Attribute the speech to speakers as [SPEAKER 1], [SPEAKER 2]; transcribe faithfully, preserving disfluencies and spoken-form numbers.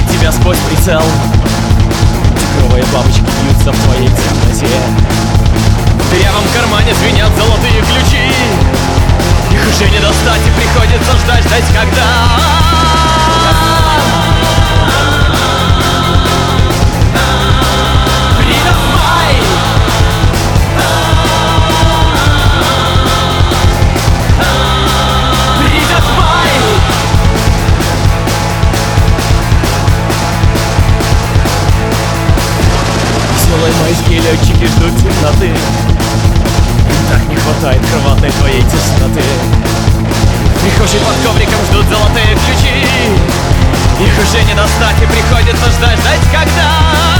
[SPEAKER 1] тебя сквозь прицел. Тигровые бабочки бьются в твоей темноте. В дырявом кармане звенят золотые ключи. Их уже не достать, и приходится ждать, ждать когда. Веселые майские летчики ждут темноты. Им так не хватает кроватой твоей тесноты. Прихожие под ковриком ждут золотые ключи. Их уже не достать, и приходится ждать, ждать когда.